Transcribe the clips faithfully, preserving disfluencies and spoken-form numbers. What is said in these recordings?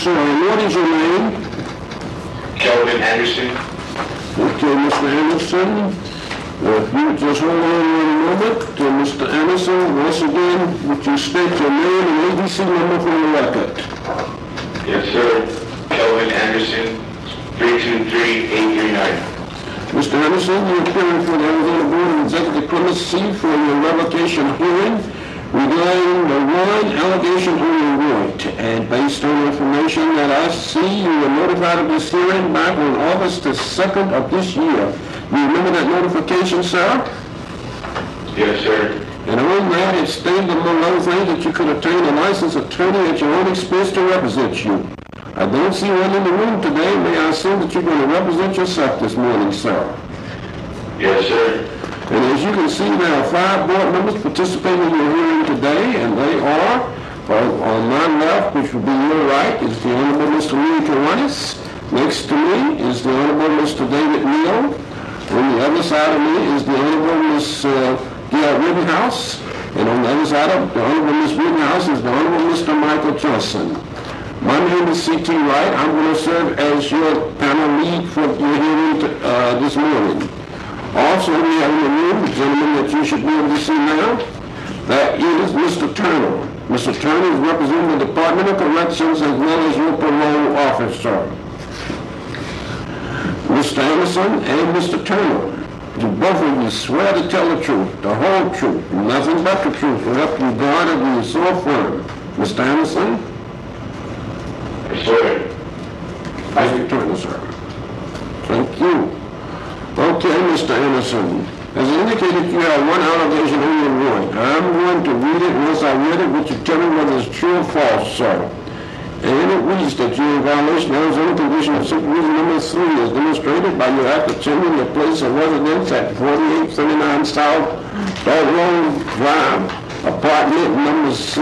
sir. And what is your name? Kelvin Anderson. Okay, Mister Anderson. If you just hold on one moment, uh, Mister Anderson, once again, would you state your name and A B C number for the record? Yes, sir. Kelvin Anderson, three two three, eight three nine. Mister Anderson, you're appearing for the Arizona Board of Executive Clemency for your revocation hearing regarding the one allegation on your warrant. And based on information that I see, you were notified of this hearing back on August the second of this year. You remember that notification, sir? Yes, sir. And on that, it stated, among other things, that you could obtain a licensed attorney at your own expense to represent you. I don't see one in the room today. May I assume that you're going to represent yourself this morning, sir? Yes, sir. And as you can see, there are five board members participating in your hearing today, and they are, uh, on my left, which would be your right, is the Honorable Mister Louis Kiwanis. Next to me is the Honorable Mister David Neal. On the other side of me is the Honorable Miss Uh, Gail Rittenhouse. And on the other side of the Honorable Miss Rittenhouse is the Honorable Mister Michael Johnson. My name is C T Wright. I'm going to serve as your panel lead for your hearing to, uh, this morning. Also, we have in the room the gentleman that you should be able to see now. That is Mister Turner. Mister Turner is representing the Department of Corrections as well as your parole officer. Mister Anderson and Mister Turner, do both of you swear to tell the truth, the whole truth, nothing but the truth, to help you God and be so firm? Mister Anderson? Yes, sir. Mister Turner, sir. Thank you. Okay, Mister Anderson. As indicated, you have one allegation on your warrant. I'm going to read it. Once I read it, would you tell me whether it's true or false, sir? And it reads that you're in violation of Arizona Condition of Supervision Number three as demonstrated by your act of changing the place of residence at forty-eight thirty-nine South Dog Road Drive, apartment number C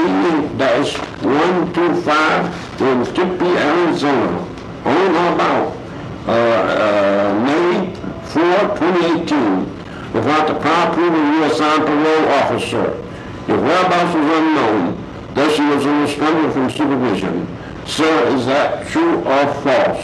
one two five in Tempe, Arizona, on or about uh, uh, May fourth, twenty eighteen, without the prior approval of your assigned parole officer. Your whereabouts was unknown, thus you was restrained from supervision. Sir, is that true or false?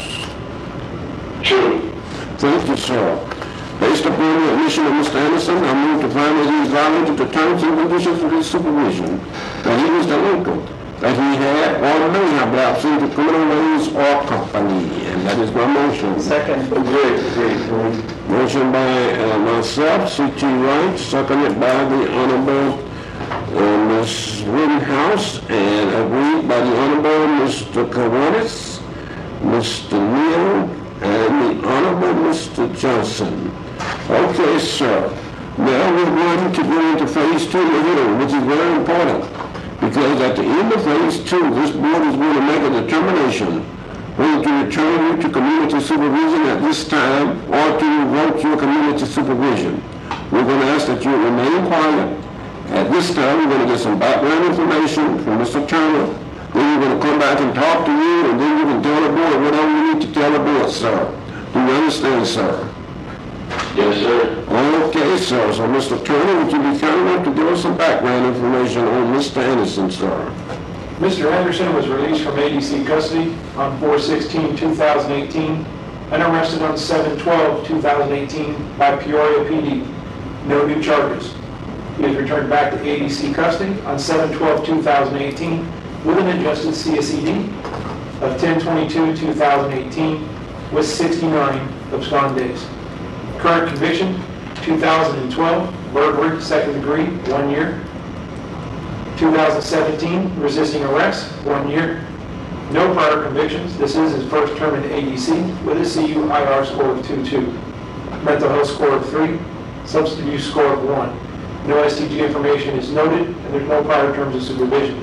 True. Thank you, sir. Based upon the admission of Mister Anderson, I move to find that he violated the terms and conditions of his supervision, that he was delinquent, that he had or may have lapsed into criminal ways or company, and that is my motion. Second. Great, great. Motion by uh, myself, C T Wright, seconded by the Honorable uh, Miz Rittenhouse, and agreed by the Honorable Mister Kiwanis, Mister Neal, and the Honorable Mister Johnson. Okay, sir. Now we're going to go into phase two of the hearing, which is very important, because at the end of phase two, this board is going to make a determination whether to return you to community supervision at this time or to revoke your community supervision. We're going to ask that you remain quiet. At this time, we're going to get some background information from Mister Turner. Then we're going to come back and talk to you, and then you can tell the board whatever you need to tell the board, sir. Do you understand, sir? Yes, sir. Okay, sir. So, Mister Turner, would you be kind enough to give us some background information on Mister Anderson, sir? Mister Anderson was released from A D C custody on four sixteen two thousand eighteen and arrested on seven twelve two thousand eighteen by Peoria P D. No new charges. He is returned back to A D C custody on seven twelve two thousand eighteen with an adjusted C S E D of ten twenty-two two thousand eighteen with sixty-nine abscond days. Current conviction, two thousand twelve, burglary, second degree, one year. two thousand seventeen, resisting arrest, one year. No prior convictions. This is his first term in A D C with a C U I R score of two two. Mental health score of three, substance use score of one. No S T G information is noted, and there's no prior terms of supervision.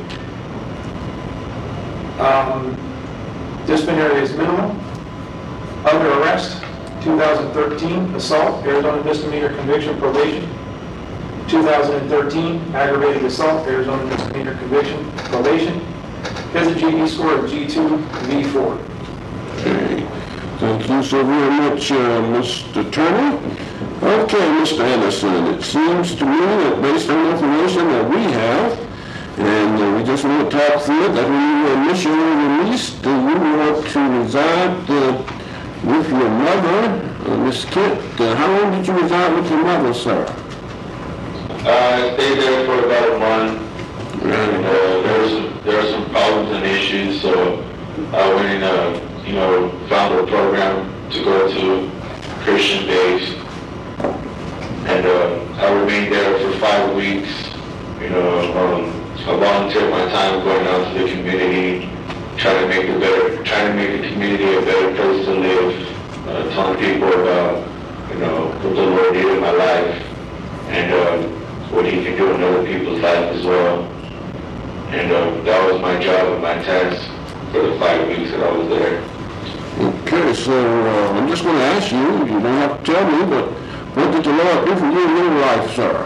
Um, disciplinary is minimal. Other arrest, two thousand thirteen, assault, Arizona misdemeanor conviction, probation. two thousand thirteen, aggravated assault, Arizona misdemeanor conviction, probation. Has a G D score of G two, V four. Okay. Thank you so very much, uh, Mister Turner. Okay, Mister Anderson, it seems to me that based on the information that we have, And uh, we just want to talk through it, that when you were initially released, uh, you want to reside uh, with your mother, uh, Miss Kent. Uh, how long did you reside with your mother, sir? Uh, I stayed there for about a month. And, uh, there was some, there were some problems and issues, so I went and, uh, you know, found a program to go to, Christian-based. And uh, I remained there for five weeks. You know, um, I volunteered my time going out to the community, trying to make the better, trying to make the community a better place to live, uh, telling people about, you know, what the Lord did in my life, and uh, what He can do in other people's life as well. And uh, that was my job and my task for the five weeks that I was there. Okay, so uh, I'm just going to ask you, you don't have to tell me, but what did the Lord do for you in your life, sir?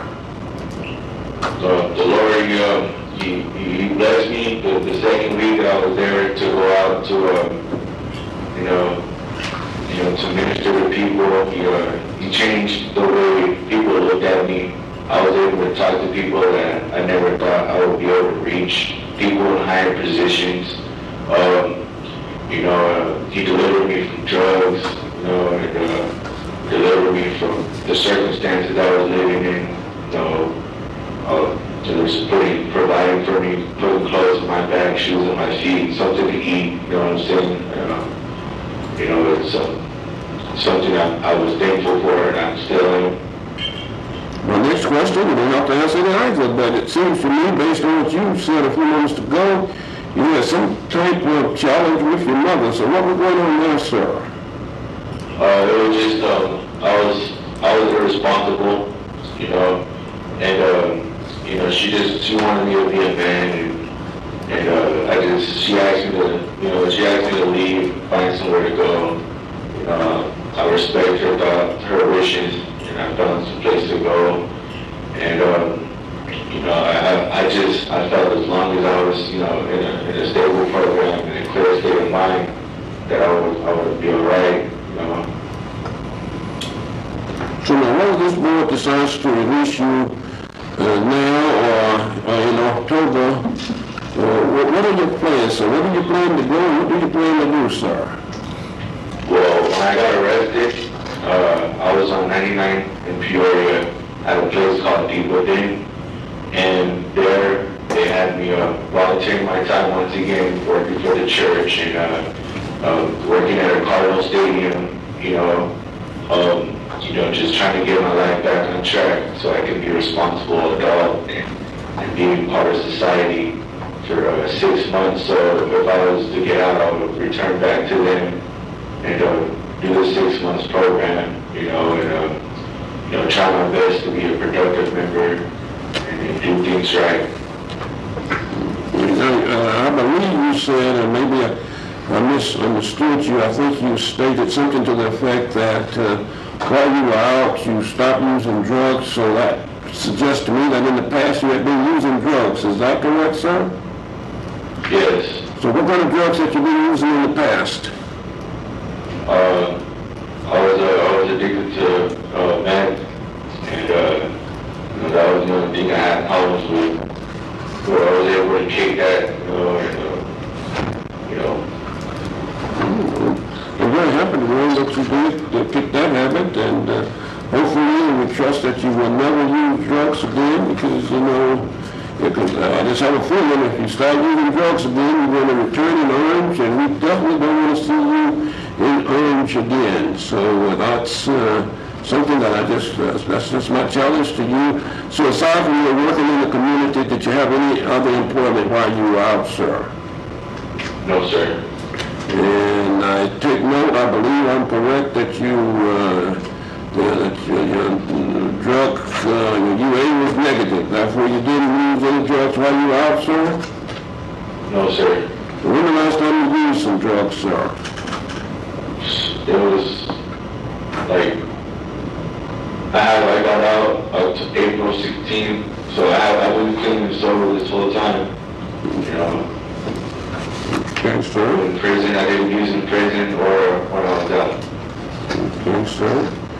Uh, the Lord, he, uh, he, he blessed me the, the second week that I was there to go out to, uh, you know, you know, to minister to people. He, uh, he changed the way people looked at me. I was able to talk to people that I never thought I would be able to reach, people in higher positions. Um, you know, uh, he delivered me from drugs, you know, and uh, delivered me from the circumstances I was living in, you know. Uh, it was putting, providing for me, putting clothes on my back, shoes on my feet, something to eat, you know what I'm saying? Uh, you know, it's uh, something I, I was thankful for, and I'm still am. My next question, you don't have to answer it either, but it seems to me, based on what you said a few moments ago, you had some type of challenge with your mother. So what was going on there, sir? Uh, it was just, um, I was, I was irresponsible, you know, and, um, you know, she just, she wanted me to be a man, and, and uh, I just, she asked me to, you know, she asked me to leave, find somewhere to go. You know, I respect her thought, her wishes, and I found some place to go. And, um, you know, I, I just, I felt as long as I was, you know, in a, in a stable program, in a clear state of mind, that I would, I would be all right, you know. So now, whether this board decides to release you Uh, now or uh, in October, uh, what, what are your plans, sir? Where do you plan to go? What do you plan to do, sir? Well, when I got arrested, uh, I was on ninety-nine in Peoria at a place called Deep Within, and there they had me uh, volunteering my time once again, working for the church and uh, uh, working at a Cardinal Stadium, you know, um, you know, just trying to get my life back on track so I can be a responsible adult and, and be part of society for uh, six months. So if I was to get out, I would return back to them and uh, do the six months program, you know, and uh, you know, try my best to be a productive member and, and do things right. Now, uh, I believe you said, and maybe I, I misunderstood you, I think you stated something to the effect that uh, while you were out, you stopped using drugs, so that suggests to me that in the past you had been using drugs. Is that correct, sir? Yes. So what kind of drugs had you been using in the past? Uh, I was uh, I was addicted to uh, meth, and uh, you know, that was the only thing I had problems with. But I was able to kick that, you know, and uh, you know. I'm very happy to learn that you did uh, kick that habit, and uh, hopefully we trust that you will never use drugs again, because, you know, because, uh, I just have a feeling if you start using drugs again, you're going to return in orange, and we definitely don't want to see you in orange again. So uh, that's uh, something that I just, uh, that's just my challenge to you. So aside from your working in the community, did you have any other employment while you were out, sir? No, sir. And I take note, I believe I'm correct, that you, uh, that your, your drug, uh, your U A was negative. Therefore, you didn't use any drugs while you were out, sir? No, sir. When the last time you used some drugs, sir? It was like, I had, I got out up to April sixteenth, so I have, I've been clean and sober this whole time, you know. Okay, sir. In prison, I didn't use in prison or when I was out. Okay, sir.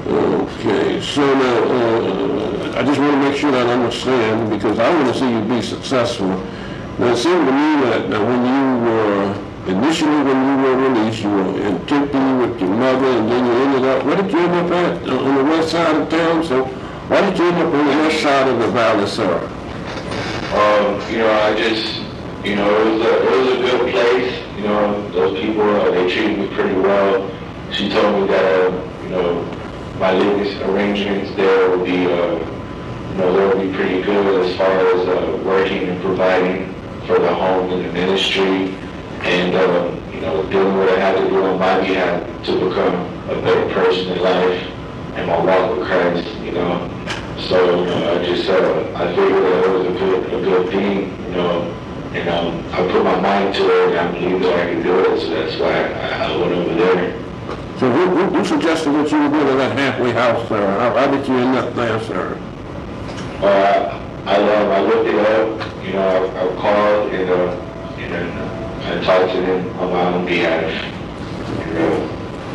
Okay, so now, uh, I just want to make sure that I understand, because I want to see you be successful. Now, it seemed to me that now, when you were, initially when you were released, you were in Tempe with your mother, and then you ended up, where did you end up at? Uh, On the west side of town? So why did you end up on the west side of the valley, sir? Um, you know, I just, you know, it was a, it was a good place. You know, those people, uh, they treated me pretty well. She told me that, uh, you know, my living arrangements there will be, uh, you know, they'll be pretty good as far as uh, working and providing for the home and the ministry, and um, you know, doing what I had to do on my behalf to become a better person in life and my walk with Christ. You know, so you know, I just uh, I figured that it was a good a good thing. You know, and um, I put my mind to it, and I believed that I could do it. So that's why I, I went over there. So who, who, who suggested that you would go to that halfway house, sir? How, how did you end up there, sir? Uh, I um, I looked it up. You know, I, I called and uh, and then uh, I talked to them on my own behalf. You know,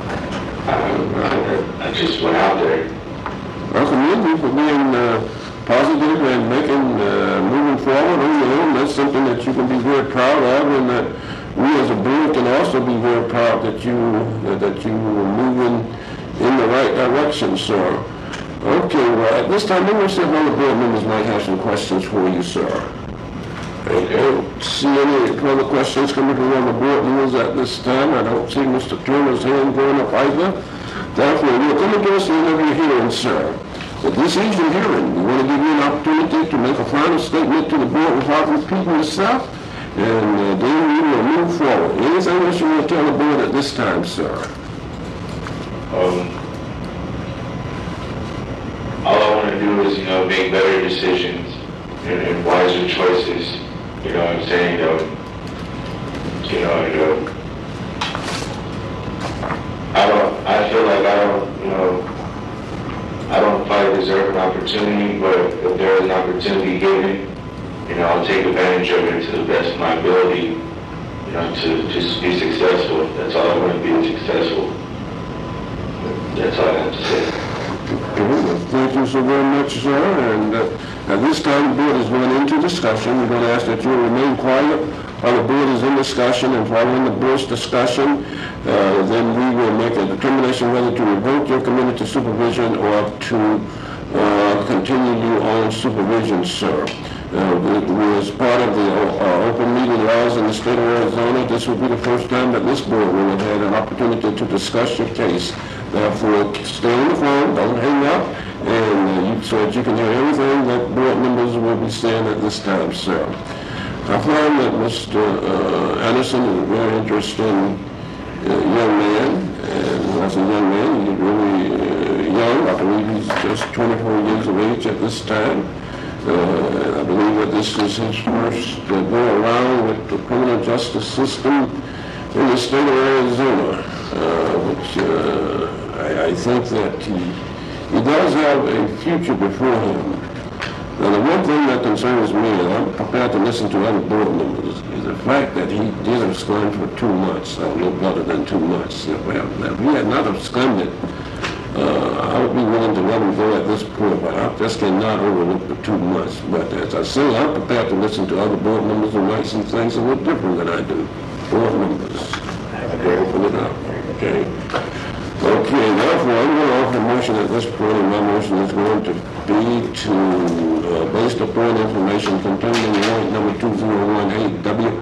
I, I, I just went out there. I commend you for being uh, positive and making, uh, moving forward on your own. That's something that you can be very proud of, and that we as a board can also be very proud that you uh, that you were moving in the right direction, sir. Okay, well, at this time, let me see if other board members might have some questions for you, sir. I don't see any further questions coming from other board members at this time. I don't see Mister Turner's hand going up either. Therefore, we're going to give us the end of your hearing, sir. But this is your hearing. We want to give you an opportunity to make a final statement to the board without repeating yourself, and uh, then we will move forward. Anything else you want to tell the board at this time, sir? Um, all I want to do is, you know, make better decisions and, and wiser choices. You know what I'm saying? Um, you know, you know, I don't, I feel like I don't, you know, I don't probably deserve an opportunity, but if there is an opportunity given, you know, I'll take advantage of it to the best of my ability, you know, to just be successful. That's all I want to be, successful. That's all I have to say. Okay, well, thank you so very much, sir. And uh, at this time, the board is going into discussion. We're going to ask that you remain quiet while the board is in discussion, and following the board's discussion, uh, then we will make a determination whether to revoke your community supervision or to uh, continue you on supervision, sir. Uh, as part of the uh, open meeting laws in the state of Arizona, this will be the first time that this board will have had an opportunity to discuss your case. Therefore, stay on the phone, don't hang up, and uh, you, so that you can hear everything that board members will be saying at this time, sir. I find that Mister Uh, Anderson is a very interesting uh, young man, and as a young man, he's really uh, young. I believe he's just twenty-four years of age at this time. Uh, I believe that this is his first uh, go around with the criminal justice system in the state of Arizona, uh, which uh, I, I think that he, he does have a future before him. Now, the one thing that concerns me, and I'm prepared to listen to other board members, is the fact that he did abscond for two months, or no better than two months. Well, if he had not absconded, uh, I would be willing to let him go at this point, but I just cannot overlook the two months. But as I say, I'm prepared to listen to other board members who might see things a little different than I do. Board members. I open it up, okay? Okay, therefore, I'm going to offer a motion at this point, and my motion is going to be to, uh, based upon information contained in warrant number two zero one eight W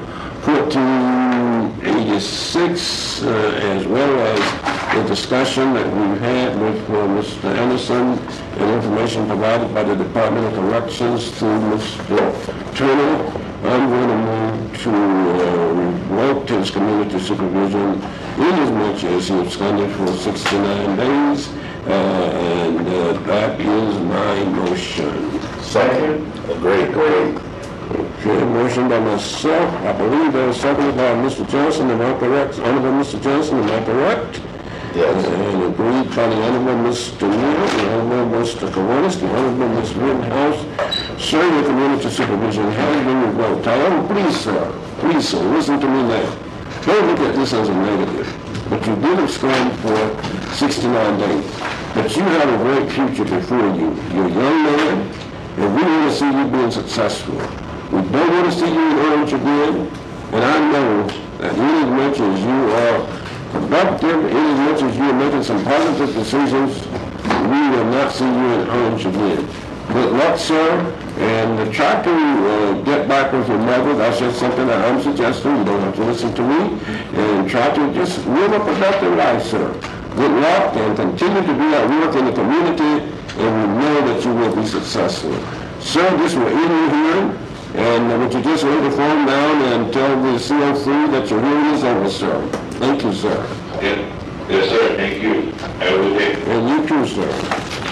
fourteen eighty-six, uh, as well as the discussion that we've had with uh, Mister Anderson and information provided by the Department of Corrections through Mister Turner. I'm going to move to uh, revoke his community supervision inasmuch as he absconded for sixty-nine days, uh, and uh, that is my motion. Second. Agreed. Agreed. Okay, motion by myself. I believe that was seconded by Mister Johnson. Am I correct? Honorable Mister Johnson, am I correct? Yes. And agreed by the Honorable Mister Neal, the Honorable Mister Kawanis, the Honorable Miz Rittenhouse, serving community supervision has been revoked. However, please, sir, please, sir, listen to me now. Don't look at this as a negative. but you did abscond for sixty-nine days. But you have a great future before you. You're a young man, and we want to see you being successful. We don't want to see you in orange again, and I know that in as much as you are productive, in as much as you're making some positive decisions, we will not see you in orange again. Good luck, sir, and try to uh, get back with your mother. That's just something that I'm suggesting. You don't have to listen to me. And try to just live a productive life, sir. Good luck, and continue to do that work in the community, and we know that you will be successful. Sir, this will end your hearing, and would you just lay the phone down and tell the C O three that your hearing is over, sir. Thank you, sir. Yes, yes, sir, thank you. Have a good day. And you too, sir.